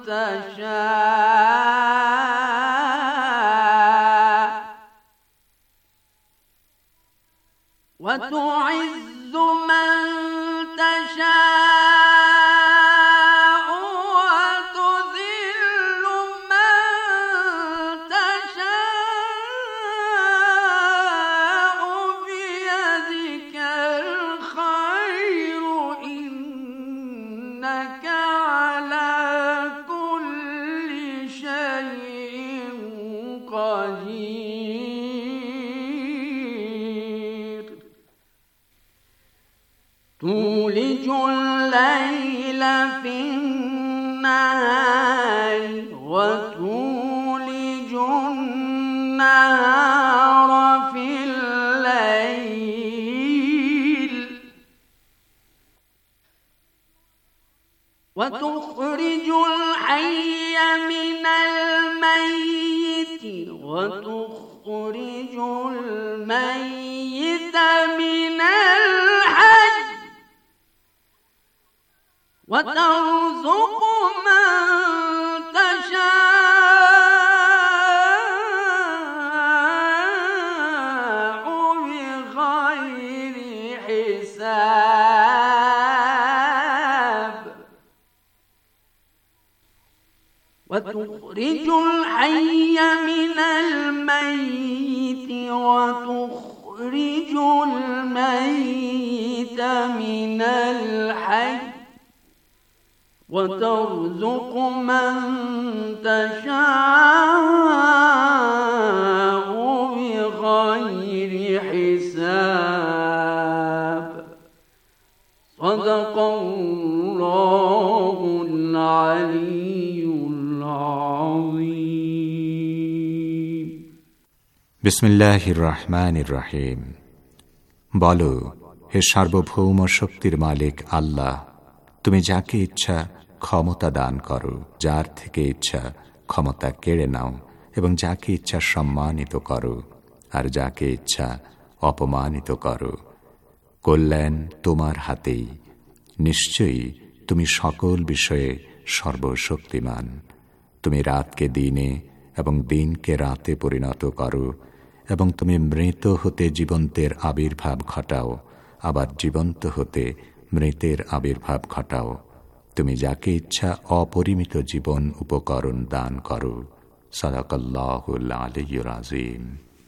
تشاء وتعز من تشاء وتذل من تشاء بيدك الخير إنك على كل شيء قدير تولج الليل في النهار وتولج النهار في الليل وتخرج الحي من الميت وتخرج الميت من الحي وترزق من تشاء بغير حساب وتخرج الحي من الميت وتخرج الميت من الحي وترزق من تشاء بغير حساب صدق الله العلي العظيم বিসমিল্লাহির রহমানির রহিম। বলো, হে সার্বভৌম শক্তির মালিক আল্লাহ, তুমি যাকে ইচ্ছা ক্ষমতা দান করো, যার থেকে ইচ্ছা ক্ষমতা কেড়ে নাও, এবং যাকে ইচ্ছা সম্মানিত করো আর যাকে ইচ্ছা অপমানিত করো। কল্যাণ তোমার হাতেই, নিশ্চয়ই তুমি সকল বিষয়ে সর্বশক্তিমান। তুমি রাতকে দিনে এবং দিনকে রাতে পরিণত করো, এবং তুমি মৃত হতে জীবন্তের আবির্ভাব ঘটাও, আবার জীবন্ত হতে মৃতের আবির্ভাব ঘটাও। তুমি যাকে ইচ্ছা অপরিমিত জীবন উপকরণ দান করো। সাদাকাল্লাহুল আলিয়্যুল আযীম।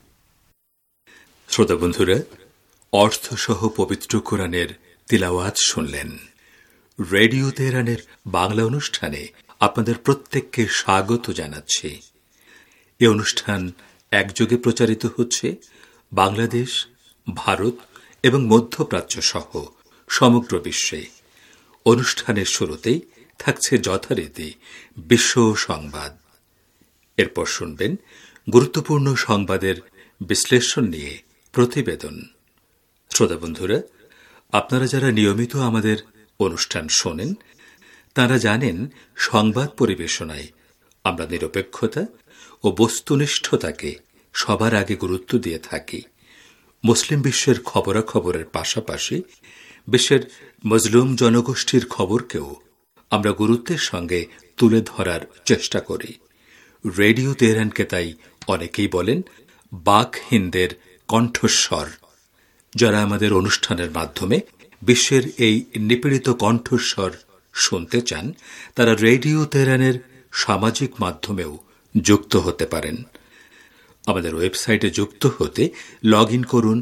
শ্রোতা বন্ধুরা, অর্থসহ পবিত্র কোরআনের তিলাওয়াত শুনলেন। রেডিও তেহরানের বাংলা অনুষ্ঠানে আপনাদের প্রত্যেককে স্বাগত জানাচ্ছি। এ অনুষ্ঠান একযোগে প্রচারিত হচ্ছে বাংলাদেশ, ভারত এবং মধ্যপ্রাচ্য সহ সমগ্র বিশ্বে। অনুষ্ঠানের শুরুতেই থাকছে যথারীতি বিশ্ব সংবাদ। এরপর শুনবেন গুরুত্বপূর্ণ সংবাদের বিশ্লেষণ নিয়ে প্রতিবেদন। শ্রোতা বন্ধুরা, আপনারা যারা নিয়মিত আমাদের অনুষ্ঠান শোনেন তারা জানেন সংবাদ পরিবেশনায় আমরা নিরপেক্ষতা ও বস্তুনিষ্ঠতাকে সবার আগে গুরুত্ব দিয়ে থাকি। মুসলিম বিশ্বের খবরাখবরের পাশাপাশি বিশ্বের মজলুম জনগোষ্ঠীর খবরকেও আমরা গুরুত্বের সঙ্গে তুলে ধরার চেষ্টা করি। রেডিও তেহরানকে তাই অনেকেই বলেন বাক হিন্দের কণ্ঠস্বর। যারা আমাদের অনুষ্ঠানের মাধ্যমে বিশ্বের এই নিপীড়িত কণ্ঠস্বর শুনতে চান তারা রেডিও তেহরানের সামাজিক মাধ্যমেও যুক্ত হতে পারেন। আমাদের ওয়েবসাইটে যুক্ত হতে লগ ইন করুন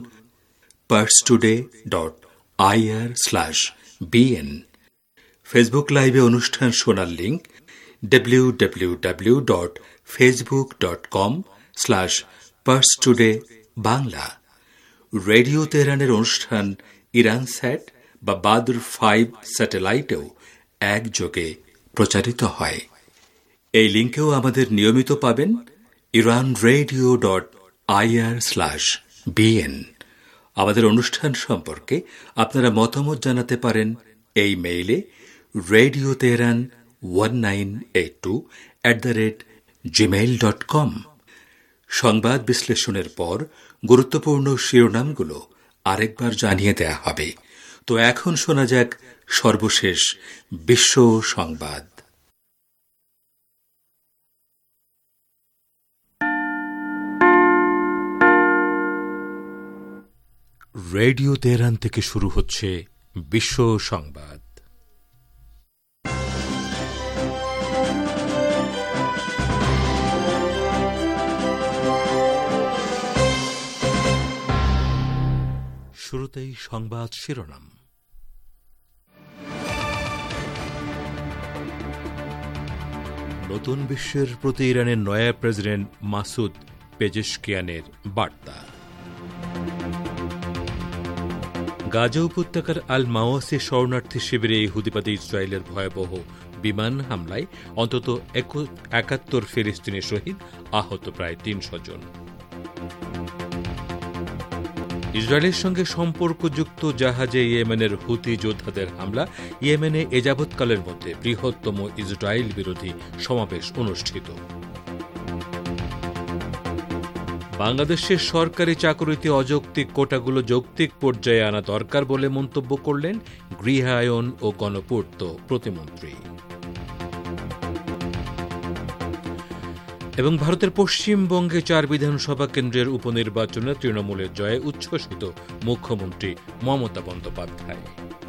parstoday.ir/bn। ফেসবুক লাইভে অনুষ্ঠান শোনার লিঙ্ক www.facebook.com/parstodaybangla। রেডিও তেহরানের অনুষ্ঠান ইরানস্যাট বা বাদর 5 স্যাটেলাইটেও একযোগে প্রচারিত হয়। এই লিঙ্কেও আমাদের নিয়মিত পাবেন iranradio.ir/bn। আমাদের অনুষ্ঠান সম্পর্কে আপনারা মতামত জানাতে পারেন এই মেইলে radioteheran1982@gmail.com। সংবাদ বিশ্লেষণের পর গুরুত্বপূর্ণ শিরোনামগুলো আরেকবার জানিয়ে দেয়া হবে। তো এখন শোনা যাক সর্বশেষ বিশ্ব সংবাদ। রেডিও তেহরান থেকে শুরু হচ্ছে বিশ্ব সংবাদ। শুরুতেই সংবাদ শিরোনাম। নতুন বিশ্বের প্রতি ইরানের নয়া প্রেসিডেন্ট মাসুদ পেজেশকিয়ানের বার্তা। গাজা উপত্যকার আল মাওয়াসি শরণার্থী শিবিরে ইহুদিবাদী ইসরায়েলের ভয়াবহ বিমান হামলায় অন্তত ৭১ ফিলিস্তিনি শহীদ, আহত প্রায় ৩০০ জন। ইসরায়েলের সঙ্গে সম্পর্কযুক্ত জাহাজে ইয়েমেনের হুতি যোদ্ধাদের হামলা। ইয়েমেনে এ যাবৎকালের মধ্যে বৃহত্তম ইসরায়েল বিরোধী সমাবেশ অনুষ্ঠিত। বাংলাদেশের সরকারি চাকরিতে অযৌক্তিক কোটাগুলো যৌক্তিক পর্যায়ে আনা দরকার বলে মন্তব্য করলেন গৃহায়ন ও গণপূর্ত প্রতিমন্ত্রী। এবং ভারতের পশ্চিমবঙ্গে ৪ বিধানসভা কেন্দ্রের উপনির্বাচনে তৃণমূলের জয়ে উচ্ছ্বসিত মুখ্যমন্ত্রী মমতা বন্দ্যোপাধ্যায়।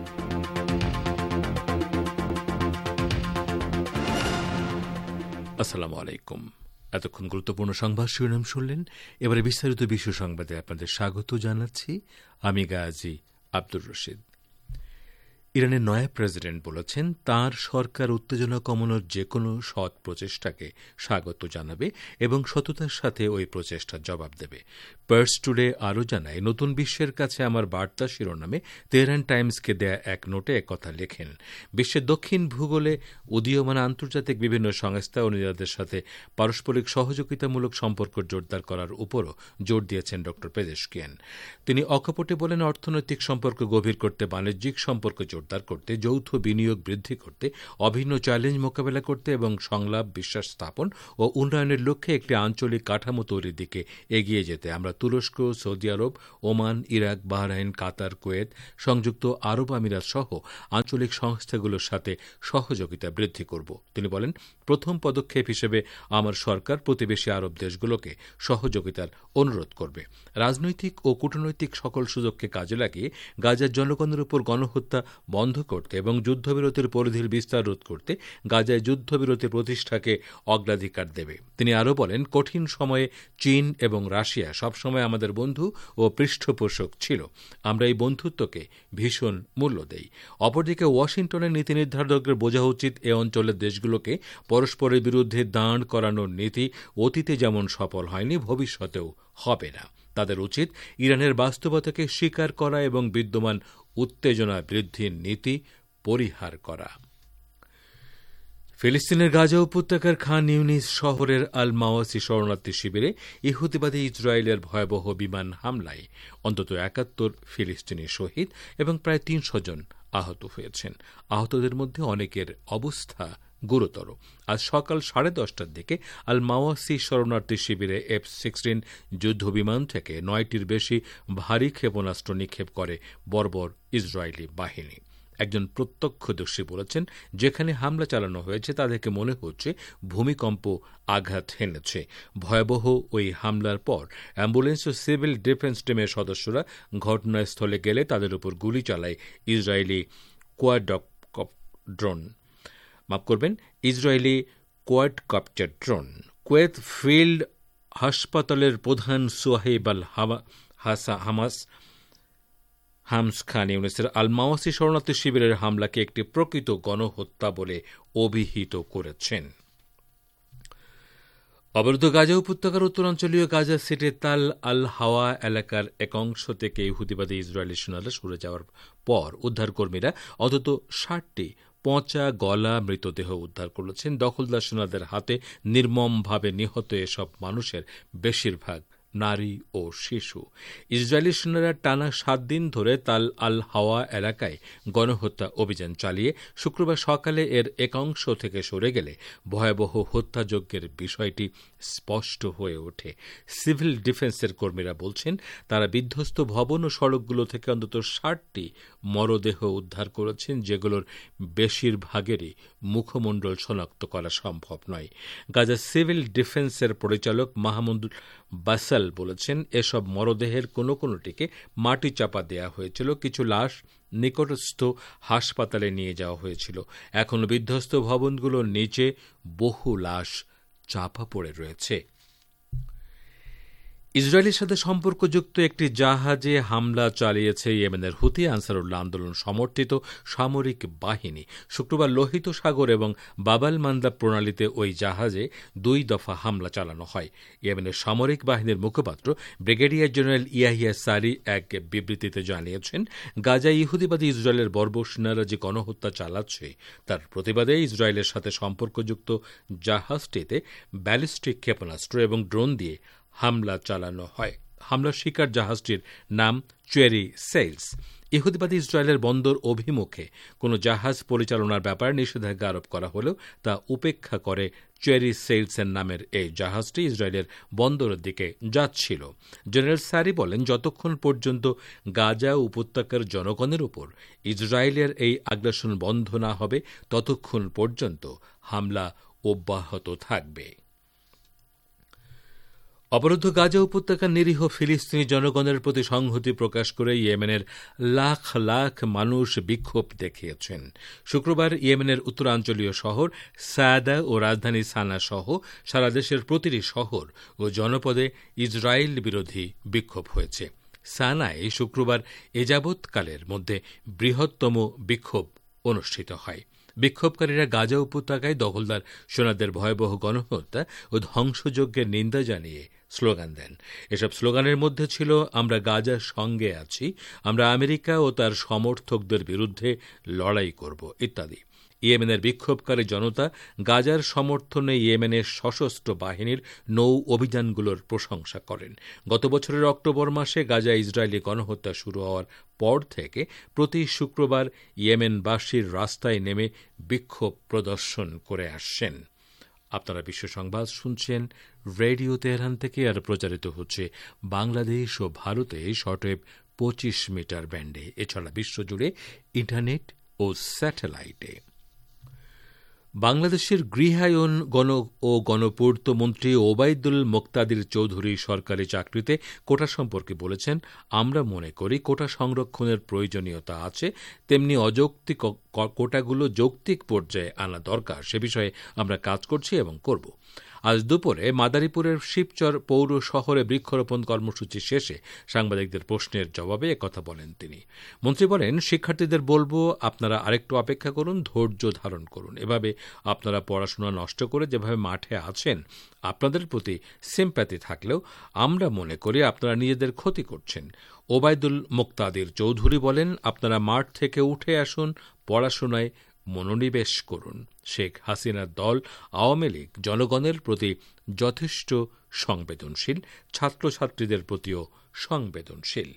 আসসালামু আলাইকুম। এতক্ষণ গুরুত্বপূর্ণ সংবাদ শিরোনাম শুনলেন। এবারে বিস্তারিত বিশ্ব সংবাদে আপনাদের স্বাগত জানাচ্ছি। আমি গাজী আব্দুর রশিদ। ইরানের নয়া প্রেসিডেন্ট বলেছেন তার সরকার উত্তেজনা কমানোর যে কোনো সৎ প্রচেষ্টাকে স্বাগত জানাবে এবং সততার সাথে ওই প্রচেষ্টার জবাব দেবে। পার্স টুডে আরও জানায়, নতুন বিশ্বের কাছে আমার বার্তা শিরোনামে তেহরান টাইমসকে দেয়া এক নোটে একথা লেখেন। বিশ্বের দক্ষিণ ভূগোলে উদীয়মান আন্তর্জাতিক বিভিন্ন সংস্থা ও নেতাদের সাথে পারস্পরিক সহযোগিতামূলক সম্পর্ক জোরদার করার উপরও জোর দিয়েছেন ড পেজেশকিয়ান। তিনি অকপটে বলেন, অর্থনৈতিক সম্পর্ক গভীর করতে, বাণিজ্যিক সম্পর্ক জোরদার করতে, যৌথ বিনিয়োগ বৃদ্ধি করতে, অভিন্ন চ্যালেঞ্জ মোকাবেলা করতে এবং সংলাপ, বিশ্বাস স্থাপন ও উন্নয়নের লক্ষ্যে একটি আঞ্চলিক কাঠামো তৈরির দিকে এগিয়ে যেতে আমরা তুরস্ক, সৌদি আরব, Oman, Iraq, Bahrain, Qatar, Kuwait, সংযুক্ত আরব আমিরাত সহ আঞ্চলিক সংস্থাগুলোর সাথে সহযোগিতা বৃদ্ধি করব। তিনি বলেন, প্রথম পদক্ষেপ হিসেবে আমার সরকার প্রতিবেশী আরব দেশগুলোকে সহযোগিতার অনুরোধ করবে। রাজনৈতিক ও কূটনৈতিক সকল সুযোগকে কাজে লাগিয়ে গাজার জনগণের উপর গণহত্যা বন্ধ করতে এবং যুদ্ধবিরতির পরিধির বিস্তার রোধ করতে গাজায় যুদ্ধবিরতি প্রতিষ্ঠাকে অগ্রাধিকার দেবে। তিনি আরও বলেন, কঠিন সময়ে চীন এবং রাশিয়া সবসময় আমাদের বন্ধু ও পৃষ্ঠপোষক ছিল। আমরা এই বন্ধুত্বকে ভীষণ মূল্য দেই। অপরদিকে ওয়াশিংটনের নীতি নির্ধারকদের বোঝা উচিত, এ অঞ্চলের দেশগুলোকে পরস্পরের বিরুদ্ধে দাঁড় করানোর নীতি অতীতে যেমন সফল হয়নি, ভবিষ্যতেও হবে না। তাদের উচিত ইরানের বাস্তবতাকে স্বীকার করা এবং বিদ্যমান উত্তেজনা বৃদ্ধির নীতি পরিহার করা। ফিলিস্তিনের গাজা উপত্যকার খান ইউনিস শহরের আল মাওয়াসি শরণার্থী শিবিরে ইহুদিবাদী ইসরায়েলের ভয়াবহ বিমান হামলায় অন্তত ৭১ ফিলিস্তিনি শহীদ এবং প্রায় ৩০০ জন আহত হয়েছেন। আহতদের মধ্যে অনেকের অবস্থা গুরুতর। আজ সকাল 10:30টার দিকে আল মাওয়াসি শরণার্থী শিবিরে F-16 যুদ্ধবিমান থেকে ৯টির বেশি ভারী ক্ষেপণাস্ত্র নিক্ষেপ করে বর্বর ইসরায়েলি বাহিনী। একজন প্রত্যক্ষদর্শী বলেছেন, যেখানে হামলা চালানো হয়েছে তা দেখে মনে হচ্ছে ভূমিকম্প আঘাত হেনেছে। ভয়াবহ ওই হামলার পর অ্যাম্বুলেন্স ও সিভিল ডিফেন্স টিমের সদস্যরা ঘটনাস্থলে গেলে তাদের উপর গুলি চালায় Israeli quadcopter drone. Kuwait field হাসপাতালের প্রধান সোহাইব আল হামস খান ইউনিসের আল মাওয়াসি শরণার্থী শিবিরের হামলাকে একটি প্রকৃত গণহত্যা বলে অভিহিত করেছেন। অবরুদ্ধ গাজা উপত্যকার উত্তরাঞ্চলীয় গাজা সিটির তাল আল হাওয়া এলাকার এক অংশ থেকে ইহুদিবাদী ইসরায়েলি সেনারা সরে যাওয়ার পর উদ্ধারকর্মীরা অন্তত ৬০টি পচা গলা মৃতদেহ উদ্ধার করেছেন। দখলদার সেনাদের হাতে নির্মমভাবে নিহত এসব মানুষের বেশিরভাগ নারী ও শিশু। ইসরায়েলি সেনারা টানা ৭ দিন ধরে তাল আল হাওয়া এলাকায় গণহত্যা অভিযান চালিয়ে শুক্রবার সকালে এর একাংশ থেকে সরে গেলে ভয়াবহ হত্যাযজ্ঞের বিষয়টি স্পষ্ট হয়ে ওঠে। সিভিল ডিফেন্সের কর্মীরা বলছেন, তারা বিধ্বস্ত ভবন ও সড়কগুলো থেকে অন্তত ৬০টি মরদেহ উদ্ধার করেছেন, যেগুলোর বেশিরভাগেরই মুখমণ্ডল শনাক্ত করা সম্ভব নয়। গাজা সিভিল ডিফেন্সের পরিচালক মাহমুদ বাসাল ইকবাল বলেছেন, এসব মরদেহের কোনো কোনোটিকে মাটি চাপা দেওয়া হয়েছিল, কিছু লাশ নিকটস্থ হাসপাতালে নিয়ে যাওয়া হয়েছিল। এখন বিধ্বস্ত ভবনগুলোর নিচে বহু লাশ চাপা পড়ে রয়েছে। ইসরায়েলের সাথে সম্পর্কযুক্ত একটি জাহাজে হামলা চালিয়েছে ইয়েমেনের হুথি আনসারুল্লাহ আন্দোলন সমর্থিত সামরিক বাহিনী। শুক্রবার লোহিত সাগর এবং বাবাল মান্দাব প্রণালীতে ওই জাহাজে 2 দফা হামলা চালানো হয়। ইয়েমেনের সামরিক বাহিনীর মুখপাত্র ব্রিগেডিয়ার জেনারেল ইয়াহিয়া সারি এক বিবৃতিতে জানিয়েছেন, গাজায় ইহুদিবাদী ইসরায়েলের বর্বর সেনারা যে গণহত্যা চালাচ্ছে তার প্রতিবাদে ইসরায়েলের সাথে সম্পর্কযুক্ত জাহাজটিতে ব্যালিস্টিক ক্ষেপণাস্ত্র এবং ড্রোন দিয়ে হামলা চালানো হয়। হামলার শিকার জাহাজটির নাম চেরি সেলস। ইহুদিবাদী ইসরায়েলের বন্দর অভিমুখে কোনো জাহাজ পরিচালনার ব্যাপারে নিষেধাজ্ঞা আরোপ করা হলেও তা উপেক্ষা করে চেরি সেলসের নামের এই জাহাজটি ইসরায়েলের বন্দরের দিকে যাচ্ছিল। জেনারেল সারি বলেন, যতক্ষণ পর্যন্ত গাজা উপত্যকার জনগণের উপর ইসরায়েলের এই আগ্রাসন বন্ধ না হবে ততক্ষণ পর্যন্ত হামলা অব্যাহত থাকবে। অবরুদ্ধ গাজা উপত্যকার নিরীহ ফিলিস্তিনি জনগণের প্রতি সংহতি প্রকাশ করে ইয়েমেনের লাখ লাখ মানুষ বিক্ষোভ দেখিয়েছেন। শুক্রবার ইয়েমেনের উত্তরাঞ্চলীয় শহর সায়দা ও রাজধানী সানা সহ সারা দেশের প্রতিটি শহর ও জনপদে ইসরায়েল বিরোধী বিক্ষোভ হয়েছে। সানায় শুক্রবার এযাবৎকালের মধ্যে বৃহত্তম বিক্ষোভ অনুষ্ঠিত হয়। বিক্ষোভকারীরা গাজা উপত্যকায় দখলদার সেনাদের ভয়াবহ গণহত্যা ও ধ্বংসযজ্ঞের নিন্দা জানিয়ে স্লোগান দেন। এসব স্লোগানের মধ্যে ছিল, আমরা গাজার সঙ্গে আছি, আমরা আমেরিকা ও তার সমর্থকদের বিরুদ্ধে লড়াই করব ইত্যাদি। ইয়েমেনের বিক্ষোভকারী জনতা গাজার সমর্থনে ইয়েমেনের সশস্ত্র বাহিনীর নৌ অভিযানগুলোর প্রশংসা করেন। গত বছরের অক্টোবর মাসে গাজা ইসরায়েলি গণহত্যা শুরু হওয়ার পর থেকে প্রতি শুক্রবার ইয়েমেনবাসীর রাস্তায় নেমে বিক্ষোভ প্রদর্শন করে আসছেন। আপনারা বিশ্ব সংবাদ শুনছেন রেডিও তেহরান থেকে, আর প্রচারিত হচ্ছে বাংলাদেশ ও ভারতে শর্টওয়েভ 25 মিটার ব্যান্ডে, এছাড়া বিশ্বজুড়ে ইন্টারনেট ও স্যাটেলাইটে। বাংলাদেশের গৃহায়ন ও গণপূর্ত মন্ত্রী ওবায়দুল মোক্তাদির চৌধুরী সরকারি চাকরিতে কোটা সম্পর্কে বলেছেন, আমরা মনে করি কোটা সংরক্ষণের প্রয়োজনীয়তা আছে, তেমনি অযৌক্তিক কোটাগুলো যৌক্তিক পর্যায়ে আনা দরকার, সে বিষয়ে আমরা কাজ করছি এবং করব। আজ দুপুরে মাদারীপুরের শিবচর পৌর শহরে বৃক্ষরোপণ কর্মসূচি শেষে সাংবাদিকদের প্রশ্নের জবাবে একথা বলেন তিনি। মন্ত্রী বলেন, শিক্ষার্থীদের বলবো, আপনারা আরেকটু অপেক্ষা করুন, ধৈর্য ধারণ করুন। এভাবে আপনারা পড়াশোনা নষ্ট করে যেভাবে মাঠে আছেন, আপনাদের প্রতি সিম্প্যাথি থাকলেও আমরা মনে করি আপনারা নিজেদের ক্ষতি করছেন। ওবায়দুল মোক্তাদির চৌধুরী বলেন, আপনারা মাঠ থেকে উঠে আসুন, পড়াশোনায় মনোনিবেশ করুন। শেখ হাসিনার দল আওয়ামী লীগ জনগণের প্রতি যথেষ্ট সংবেদনশীল, ছাত্রছাত্রীদের প্রতিও সংবেদনশীল।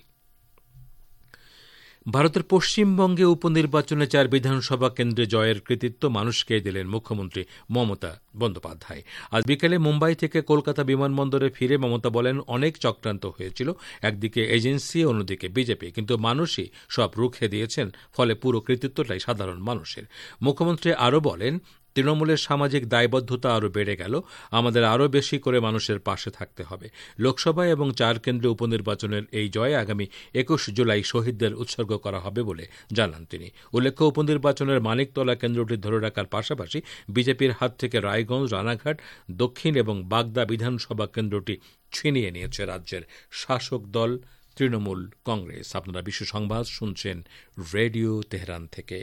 ভারতের পশ্চিমবঙ্গে উপনির্বাচনে 4 বিধানসভা কেন্দ্রে জয়ের কৃতিত্ব মানুষকে দিলেন মুখ্যমন্ত্রী মমতা বন্দ্যোপাধ্যায়। আজ বিকেলে মুম্বাই থেকে কলকাতা বিমানবন্দরে ফিরে মমতা বলেন, অনেক চক্রান্ত হয়েছিল, একদিকে এজেন্সি, অন্যদিকে বিজেপি, কিন্তু মানুষই সব রুখে দিয়েছেন, ফলে পুরো কৃতিত্বটাই সাধারণ মানুষের। মুখ্যমন্ত্রী আরও বলেন, তৃণমূলের সামাজিক দায়বদ্ধতা আরও বেড়ে গেল, আমাদের আরও বেশি করে মানুষের পাশে থাকতে হবে। লোকসভা এবং 4 কেন্দ্রে উপনির্বাচনের এই জয় আগামী 21 জুলাই শহীদদের উৎসর্গ করা হবে বলে জানান তিনি। উল্লেখ্য, উপনির্বাচনের মানিকতলা কেন্দ্রটি ধরে রাখার পাশাপাশি বিজেপির হাত থেকে রায়গঞ্জ, রানাঘাট, দক্ষিণ এবং বাগদা বিধানসভা কেন্দ্রটি ছিনিয়ে নিয়েছে রাজ্যের শাসক দল তৃণমূল কংগ্রেস। আপনারা বিশ্ব সংবাদ শুনছেন রেডিও তেহরান থেকে।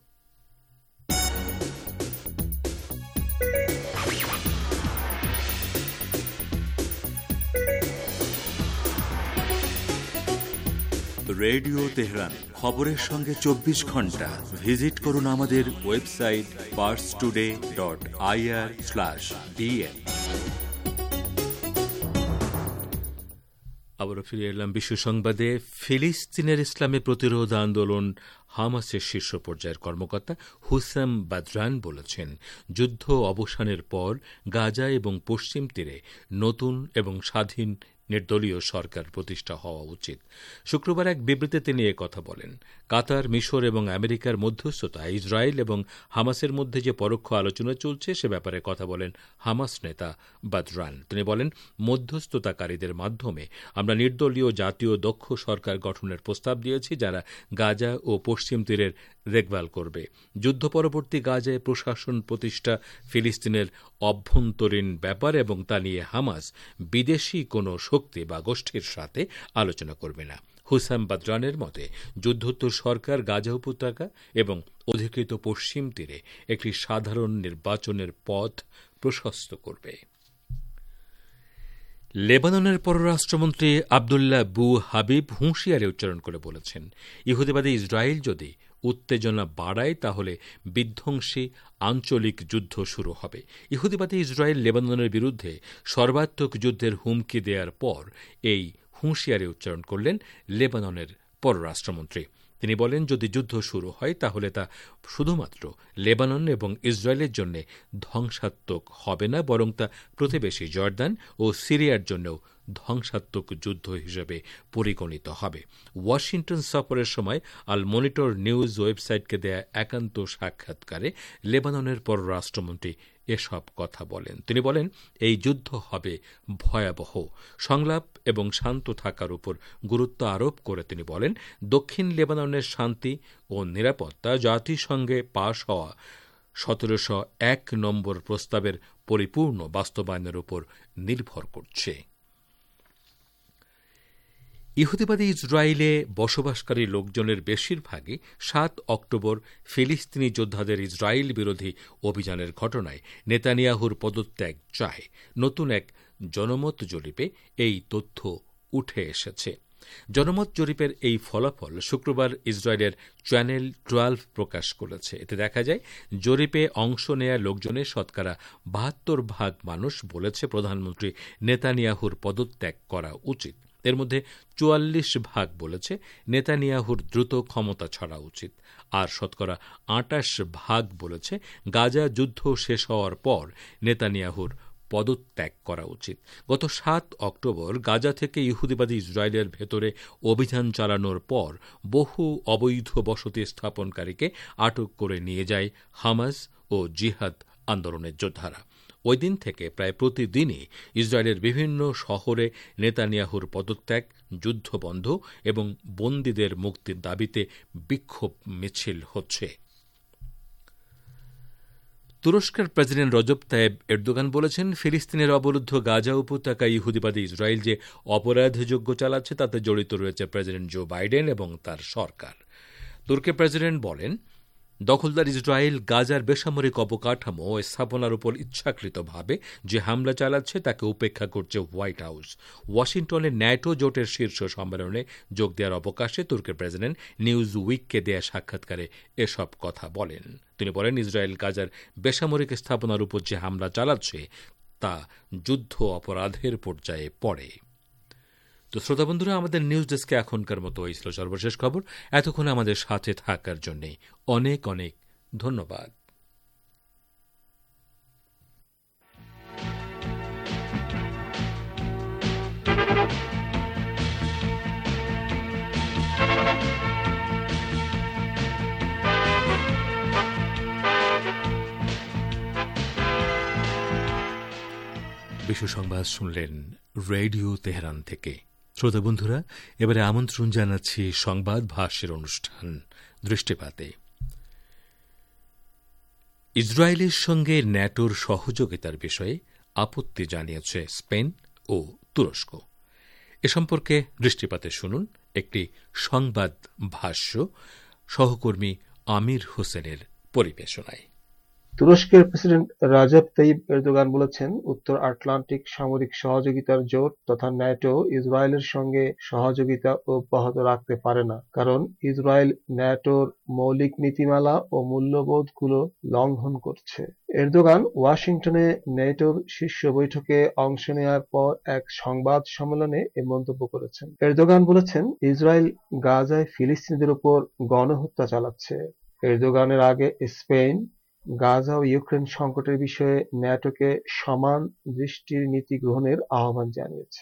রেডিও তেহরান, খবরের সঙ্গে 24 ঘন্টা। ভিজিট করুন আমাদের ওয়েবসাইট parstoday.ir/dn। আবারও ফিরে এলাম বিশ্ব সংবাদে। ফিলিস্তিনের ইসলামী প্রতিরোধ আন্দোলন হামাসের শীর্ষ পর্যায়ের কর্মকর্তা হুসাম বাদরান বলেছেন, যুদ্ধ অবসানের পর গাজা এবং পশ্চিম তীরে নতুন এবং স্বাধীন নির্দলীয় সরকার প্রতিষ্ঠা হওয়া উচিত। শুক্রবার এক বিবৃতিতে তিনি কথা বলেন। কাতার, মিশর এবং আমেরিকার মধ্যস্থতায় ইসরায়েল এবং হামাসের মধ্যে যে পরোক্ষ আলোচনা চলছে সে ব্যাপারে কথা বলেন হামাস নেতা বাদরান। তিনি বলেন, মধ্যস্থতাকারীদের মাধ্যমে আমরা নির্দলীয় জাতীয় দক্ষ সরকার গঠনের প্রস্তাব দিয়েছি, যারা গাজা ও পশ্চিম তীরের দেখভাল করবে। যুদ্ধ পরবর্তী গাজায় প্রশাসন প্রতিষ্ঠা ফিলিস্তিনের অভ্যন্তরীণ ব্যাপার এবং তা নিয়ে হামাস বিদেশি কোনো শক্তি বা গোষ্ঠীর সাথে আলোচনা করবে না। হুসাম বাদরানের মতে, যুদ্ধোত্তর সরকার গাজা উপত্যকা এবং অধিকৃত পশ্চিম তীরে একটি সাধারণ নির্বাচনের পথ প্রশস্ত করবে। লেবাননের পররাষ্ট্রমন্ত্রী আবদুল্লাহ বু হাবিব হুঁশিয়ারি উচ্চারণ করে বলেছেন, ইহুদিবাদী ইসরায়েল যদি উত্তেজনা বাড়ায় তাহলে বিধ্বংসী আঞ্চলিক যুদ্ধ শুরু হবে। ইহুদিবাদী ইসরায়েল লেবাননের বিরুদ্ধে সর্বাত্মক যুদ্ধের হুমকি দেওয়ার পর এই হুঁশিয়ারি উচ্চারণ করলেন লেবাননের পররাষ্ট্রমন্ত্রী। তিনি বলেন, যদি যুদ্ধ শুরু হয় তাহলে তা শুধুমাত্র লেবানন এবং ইসরায়েলের জন্য ধ্বংসাত্মক হবে না, বরং তা প্রতিবেশী জর্দান ও সিরিয়ার জন্যও ধ্বংসাত্মক যুদ্ধ হিসেবে পরিগণিত হবে। ওয়াশিংটন সফরের সময় আল মনিটর নিউজ ওয়েবসাইটকে দেয়া একান্ত সাক্ষাৎকারে লেবাননের পররাষ্ট্রমন্ত্রী এসব কথা বলেন। তিনি বলেন, এই যুদ্ধ হবে ভয়াবহ। সংলাপ এবং শান্ত থাকার উপর গুরুত্ব আরোপ করে তিনি বলেন, দক্ষিণ লেবাননের শান্তি ও নিরাপত্তা জাতিসংঘে পাশ হওয়া 1701 নম্বর প্রস্তাবের পরিপূর্ণ বাস্তবায়নের উপর নির্ভর করছে। ইহুদিবাদী ইসরায়েলে বসবাসকারী লোকজনের বেশিরভাগই 7 অক্টোবর ফিলিস্তিনি যোদ্ধাদের ইসরায়েল বিরোধী অভিযানের ঘটনায় নেতানিয়াহুর পদত্যাগ চায়। নতুন এক জনমত জরিপে এই তথ্য উঠে এসেছে। জনমত জরিপের এই ফলাফল শুক্রবার ইসরায়েলের চ্যানেল 12 প্রকাশ করেছে। এতে দেখা যায়, জরিপে অংশ নেয়া লোকজনের শতকরা 72% মানুষ বলেছে প্রধানমন্ত্রী নেতানিয়াহুর পদত্যাগ করা উচিত। এর মধ্যে 44% বলেছে নেতানিয়াহুর দ্রুত ক্ষমতা ছাড়া উচিত, আর শতকরা 28% বলেছে গাজা যুদ্ধ শেষ হওয়ার পর নেতানিয়াহুর পদত্যাগ করা উচিত। গত 7 অক্টোবর গাজা থেকে ইহুদিবাদী ইসরায়েলের ভেতরে অভিযান চালানোর পর বহু অবৈধ বসতি স্থাপনকারীকে আটক করে নিয়ে যায় হামাস ও জিহাদ আন্দোলনের যোদ্ধারা। ওই দিন থেকে প্রায় প্রতিদিনই ইসরায়েলের বিভিন্ন শহরে নেতানিয়াহুর পদত্যাগ, যুদ্ধবন্ধ এবং বন্দীদের মুক্তির দাবিতে বিক্ষোভ মিছিল হচ্ছে। তুরস্কের প্রেসিডেন্ট রজব তাইব এরদোগান বলেছেন, ফিলিস্তিনের অবরুদ্ধ গাজা উপত্যকায় ইহুদিবাদী ইসরায়েল যে অপরাধযোগ্য চালাচ্ছে তাতে জড়িত রয়েছে প্রেসিডেন্ট জো বাইডেন এবং তার সরকার। তুর্কের প্রেসিডেন্ট বলেন, দখলদার ইসরায়েল গাজার বেসামরিক অবকাঠামো ও স্থাপনার উপর ইচ্ছাকৃতভাবে যে হামলা চালাচ্ছে তাকে উপেক্ষা করছে হোয়াইট হাউস। ওয়াশিংটনে ন্যাটো জোটের শীর্ষ সম্মেলনে যোগ দেওয়ার অবকাশে তুর্কের প্রেসিডেন্ট নিউজ উইককে দেয়া সাক্ষাৎকারে এসব কথা বলেন। তিনি বলেন, ইসরায়েল গাজার বেসামরিক স্থাপনার উপর যে হামলা চালাচ্ছে তা যুদ্ধ অপরাধের পর্যায়ে পড়ে। তো শ্রোতা বন্ধুরা, আমাদের নিউজ ডেস্কে এখনকার মতো এই ছিল সর্বশেষ খবর। এতক্ষণ আমাদের সাথে থাকার জন্য অনেক অনেক ধন্যবাদ। বিশ্ব সংবাদ শুনলেন রেডিও তেহরান থেকে। শ্রোতা বন্ধুরা, এবারে আমন্ত্রণ জানাচ্ছি সংবাদ ভাষ্যের অনুষ্ঠান দৃষ্টিপাতে। ইসরায়েলের সঙ্গে ন্যাটোর সহযোগিতার বিষয়ে আপত্তি জানিয়েছে স্পেন ও তুরস্ক। এ সম্পর্কে দৃষ্টিপাতে শুনুন একটি সংবাদ ভাষ্য সহকর্মী আমির হোসেনের পরিবেশনায়। তুরস্কের প্রেসিডেন্ট রাজব তাইব এরদোগান বলেছেন, উত্তর আটলান্টিক সামরিক সহযোগিতার জোট তথা ন্যাটো ইসরায়েলের সঙ্গে সহযোগিতা অব্যাহত রাখতে পারে না, কারণ ইসরায়েল ন্যাটোর মৌলিক নীতিমালা ও মূল্যবোধগুলো লঙ্ঘন করছে। এরদোগান ওয়াশিংটনে ন্যাটোর শীর্ষ বৈঠকে অংশ নেওয়ার পর এক সংবাদ সম্মেলনে এ মন্তব্য করেছেন। এরদোগান বলেছেন, ইসরায়েল গাজায় ফিলিস্তিনিদের উপর গণহত্যা চালাচ্ছে। এরদোগানের আগে স্পেন গাজা ও ইউক্রেন সংকটের বিষয়ে ন্যাটোকে সমান দৃষ্টির নীতি গ্রহণের আহ্বান জানিয়েছে।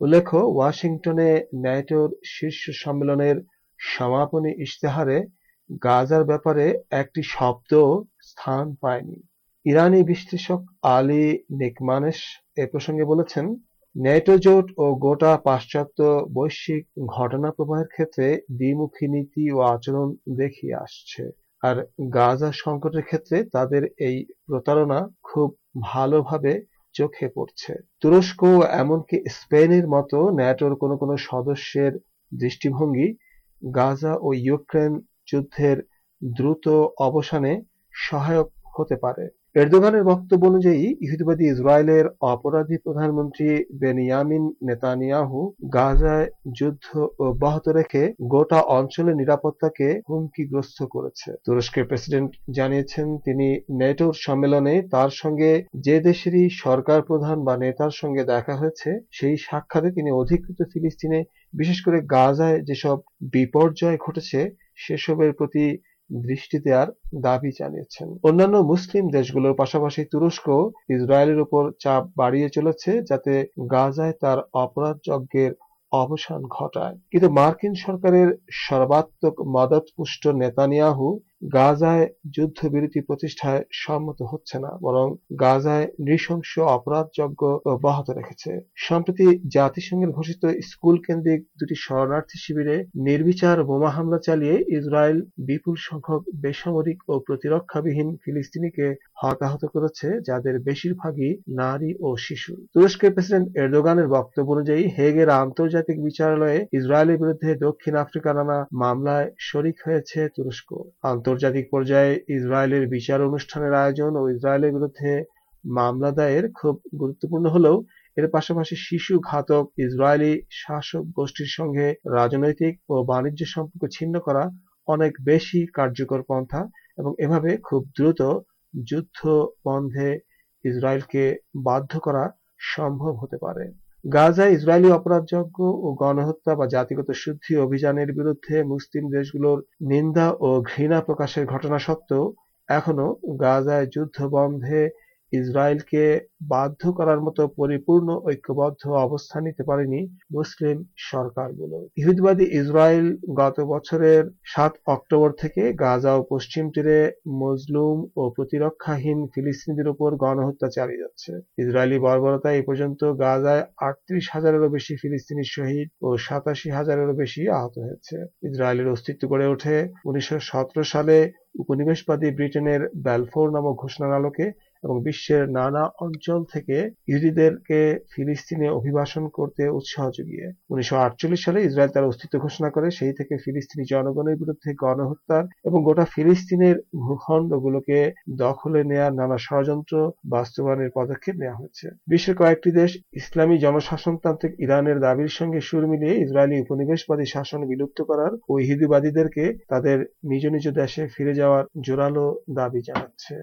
উল্লেখ্য, ওয়াশিংটনে ন্যাটোর শীর্ষ সম্মেলনের সমাপনী ইশতেহারে গাজার ব্যাপারে একটি শব্দও স্থান পায়নি। ইরানি বিশ্লেষক আলী নিকমানেশ এ প্রসঙ্গে বলেছেন, ন্যাটো জোট ও গোটা পাশ্চাত্য বৈশ্বিক ঘটনা প্রবাহের ক্ষেত্রে দ্বিমুখী নীতি ও আচরণ দেখিয়ে আসছে, আর গাজা সংকটের ক্ষেত্রে তাদের এই প্রতারণা খুব ভালোভাবে চোখে পড়ছে। তুরস্ক এমনকি স্পেনের মতো ন্যাটোর কোনো কোনো সদস্যের দৃষ্টিভঙ্গি গাজা ও ইউক্রেন যুদ্ধের দ্রুত অবসানে সহায়ক হতে পারে। এরদোগানের বক্তব্য অনুযায়ী, ইহুদিবাদী ইসরায়েলের অপরাধী প্রধানমন্ত্রী বেনিয়ামিন নেতানিয়াহু গাজায় যুদ্ধ অব্যাহত রেখে গোটা অঞ্চলের নিরাপত্তাকে হুমকিগ্রস্ত করেছে। তুরস্কের প্রেসিডেন্ট জানিয়েছেন, তিনি ন্যাটোর সম্মেলনে তার সঙ্গে যে দেশেরই সরকার প্রধান বা নেতার সঙ্গে দেখা হয়েছে, সেই সাক্ষাতে তিনি অধিকৃত ফিলিস্তিনে, বিশেষ করে গাজায় যেসব বিপর্যয় ঘটেছে সেসবের প্রতি দৃষ্টি দেওয়ার দাবি জানিয়েছেন। অন্যান্য মুসলিম দেশগুলোর পাশাপাশি তুরস্ক ইসরায়েলের উপর চাপ বাড়িয়ে চলেছে যাতে গাজায় তার অপরাধ যজ্ঞের অবসান ঘটায়। কিন্তু মার্কিন সরকারের সর্বাত্মক মদতপুষ্ট নেতানিয়াহু গাজায় যুদ্ধবিরতি প্রতিষ্ঠায় সম্মত হচ্ছে না, বরং গাজায় নৃশংস অপরাধ যজ্ঞ অব্যাহত রেখেছে। সম্প্রতি জাতিসংঘের ঘোষিত স্কুল কেন্দ্রিক দুটি শরণার্থী শিবিরে নির্বিচার বোমা হামলা চালিয়ে ইসরায়েল বিপুল সংখ্যক বেসামরিক ও প্রতিরক্ষাবিহীন ফিলিস্তিনিকে হতাহত করেছে, যাদের বেশিরভাগই নারী ও শিশু। তুরস্কের প্রেসিডেন্ট এরদোগানের বক্তব্য অনুযায়ী, হেগের আন্তর্জাতিক বিচারালয়ে ইসরায়েলের বিরুদ্ধে দক্ষিণ আফ্রিকার নানা মামলায় শরিক হয়েছে তুরস্ক। আন্তর্জাতিক পর্যায়ে ইসরায়েলের বিচার অনুষ্ঠানের আয়োজন ও ইসরায়েলের বিরুদ্ধে মামলা দায়ের খুব গুরুত্বপূর্ণ হলেও এর পাশাপাশি শিশু ঘাতক ইসরায়েলি শাসক গোষ্ঠীর সঙ্গে রাজনৈতিক ও বাণিজ্য সম্পর্ক ছিন্ন করা অনেক বেশি কার্যকর পন্থা এবং এভাবে খুব দ্রুত যুদ্ধ বন্ধে ইসরায়েলকে বাধ্য করা সম্ভব হতে পারে। গাজায় ইসরায়েলি অপরাধযজ্ঞ ও গণহত্যা বা জাতিগত শুদ্ধি অভিযানের বিরুদ্ধে মুসলিম দেশগুলোর নিন্দা ও ঘৃণা প্রকাশের ঘটনা সত্ত্বেও এখনো গাজায় যুদ্ধ বন্ধে ইসরায়েলকে বাধ্য করার মতো পরিপূর্ণ ঐক্যবদ্ধ অবস্থান নিতে পারেনি মুসলিম সরকারগুলো। ইহুদিবাদী ইসরায়েল গত বছরের ৭ অক্টোবর থেকে গাজা ও পশ্চিম তীরে মজলুম ও প্রতিরক্ষাহীন ফিলিস্তিনিদের উপর গণহত্যা চালিয়ে যাচ্ছে। ইসরায়েলি বর্বরতায় এ পর্যন্ত গাজায় ৩৮,০০০-এরও বেশি ফিলিস্তিনি শহীদ ও ৮৭,০০০-এরও বেশি আহত হয়েছে। ইসরায়েলের অস্তিত্ব গড়ে ওঠে ১৯১৭ সালে উপনিবেশবাদী ব্রিটেনের ব্যালফোর নামক ঘোষণার আলোকে এবং বিশ্বের নানা অঞ্চল থেকে ইহুদিদেরকে ফিলিস্তিনে অভিবাসন করতে উৎসাহ জুগিয়ে ১৯৪৮ সালে ইসরায়েল তার অস্তিত্ব ঘোষণা করে। সেই থেকে ফিলিস্তিনি জনগণের বিরুদ্ধে গণহত্যার এবং গোটা ফিলিস্তিনের ভূখণ্ডগুলোকে দখলে নেয়ার নানা ষড়যন্ত্র বাস্তবায়নের পদক্ষেপ নেওয়া হয়েছে। বিশ্বের কয়েকটি দেশ ইসলামী জনশাসনতান্ত্রিক ইরানের দাবির সঙ্গে সুর মিলিয়ে ইসরায়েলি উপনিবেশবাদী শাসন বিলুপ্ত করার ও ইহুদিবাদীদেরকে তাদের নিজ নিজ দেশে ফিরে যাওয়ার জোরালো দাবি জানাচ্ছে।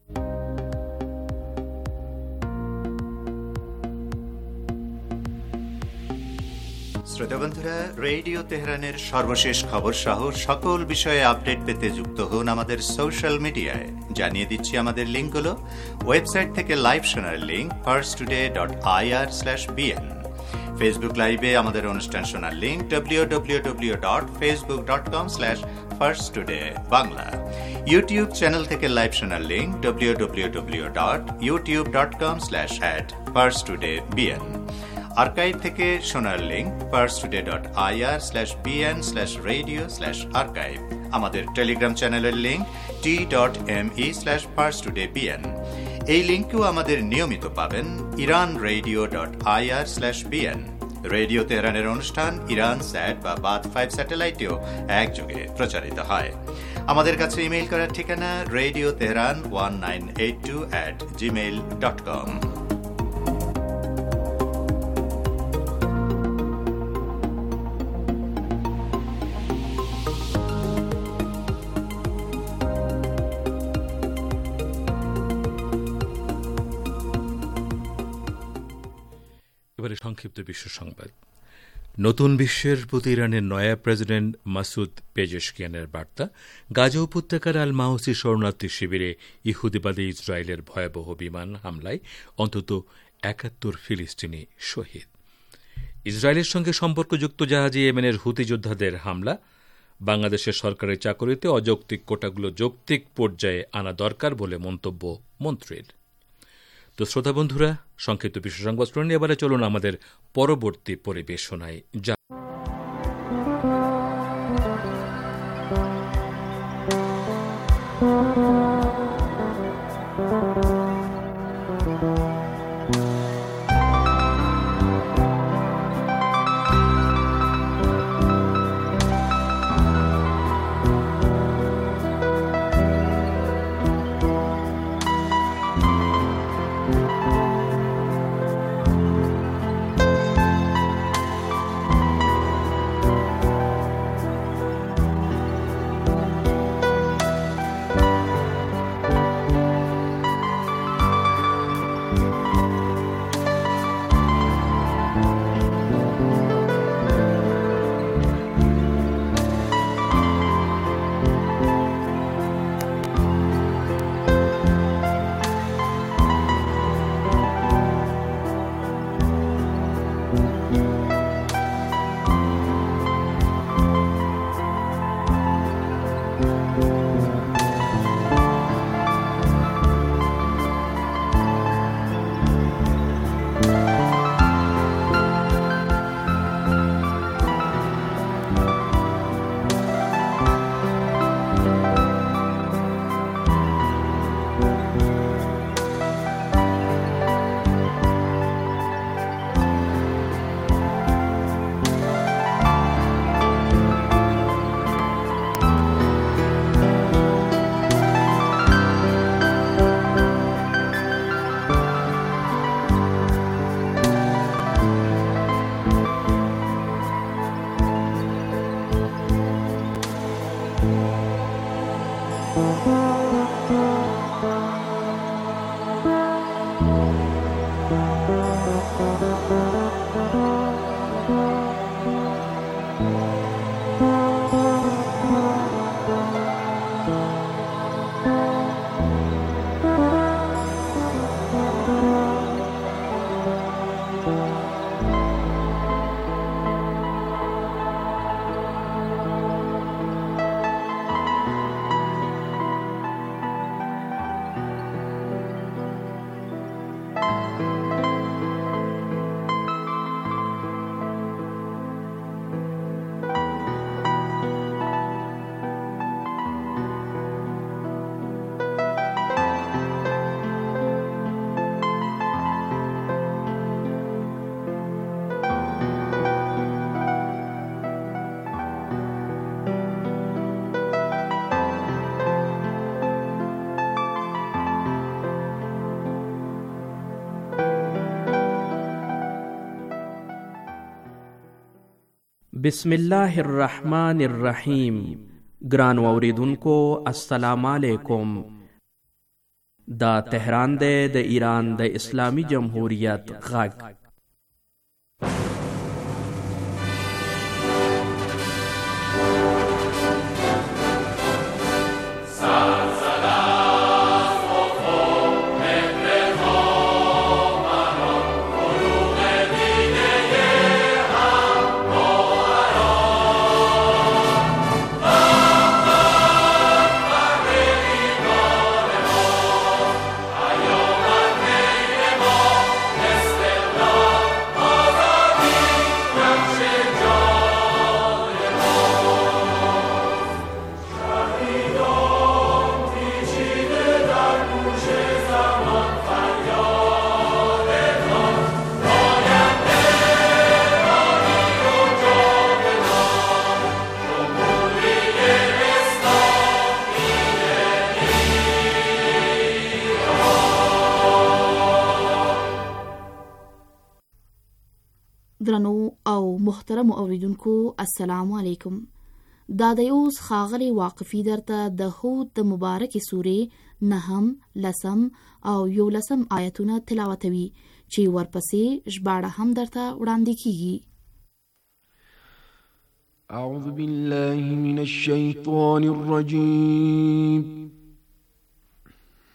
শ্রোতা বন্ধুরা, রেডিও তেহরানের সর্বশেষ খবর সহ সকল বিষয়ে আপডেট পেতে যুক্ত হন আমাদের সোশ্যাল মিডিয়ায়। জানিয়ে দিচ্ছি আমাদের লিঙ্কগুলো। ওয়েবসাইট থেকে লাইভ শোনার লিঙ্ক firstoday.ir/bn, ফেসবুক লাইভে আমাদের অনুষ্ঠান শোনার লিঙ্ক www.facebook.com/firsttoday/bangla, ইউটিউব চ্যানেল থেকে লাইভ শোনার লিঙ্ক www.youtube.com/@firsttodaybn, আর্কাইভ থেকে শোনার লিঙ্ক firstoday.ir/bn/radio/archive, আমাদের টেলিগ্রাম চ্যানেলের লিঙ্ক t.me/firsttodaybn। এই লিঙ্কেও আমাদের নিয়মিত পাবেন iranradio.ir/bn। রেডিও তেহরানের অনুষ্ঠান ইরান স্যাট বা বাদ 5 স্যাটেলাইটেও একযোগে প্রচারিত হয়। আমাদের কাছে ইমেইল করার ঠিকানা radioteheran1982@gmail.com। এবারে সংক্ষিপ্ত বিশ্ব সংবাদ। নতুন বিশ্বের প্রতি ইরানের নয়া প্রেসিডেন্ট মাসুদ পেজেশকিয়ানের বার্তা। গাজা উপত্যকার আল মাউসি শরণার্থী শিবিরে ইহুদিবাদী ইসরায়েলের ভয়াবহ বিমান হামলায় অন্তত ৭১ ফিলিস্তিনি শহীদ। ইসরায়েলের সঙ্গে সম্পর্কযুক্ত জাহাজে ইয়েমেনের হুতি যোদ্ধাদের হামলা, বাংলাদেশের সরকারের চাকরিতে অযৌক্তিক কোটাগুলো যৌক্তিক পর্যায়ে আনা দরকার বলে মন্তব্য মন্ত্রীর। তো শ্রোতা বন্ধুরা, সংক্ষিপ্ত বিশ্ব সংবাদ শুনে এবারে চলুন আমাদের পরবর্তী পরিবেশনায় যা बिस्मिल्लाहिर्रहमानिर्रहीम। ग्रान वाउरीदुनको अस्सलाम अलैकुम। दा तेहरान दे द ईरान द इस्लामी जमहूरियत गग। درنو او محترم اوریدونکو السلام علیکم. دا د اوس خاغلی واقفی درته د هود د مبارک سوره 9 لسم او 11 آیتونه تلاوتوي چې ورپسې ژباړه هم درته وړاندې کیږي. اعوذ بالله من الشیطان الرجیم.